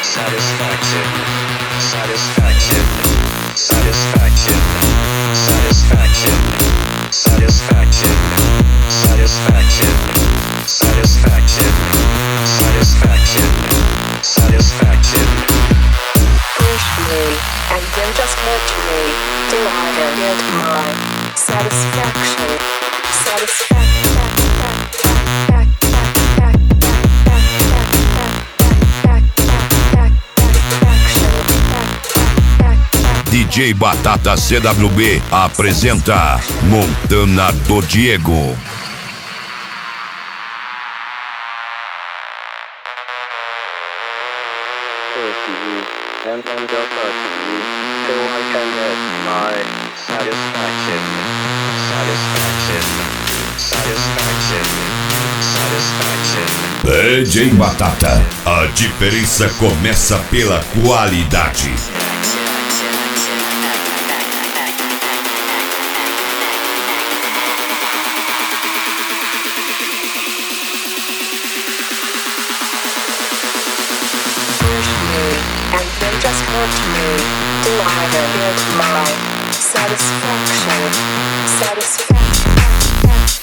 satisfaction, satisfaction, satisfaction, satisfaction, satisfaction, satisfaction, satisfaction, satisfaction, satisfaction. Push me, and then just hurt me, till I get my satisfaction, DJ Batata CWB apresenta Montana do Diego. And then just hurt me till I can get my satisfaction, satisfaction, satisfaction, satisfaction. DJ Batata, a diferença começa pela qualidade. and then just hurt me till I get my satisfaction, satisfaction.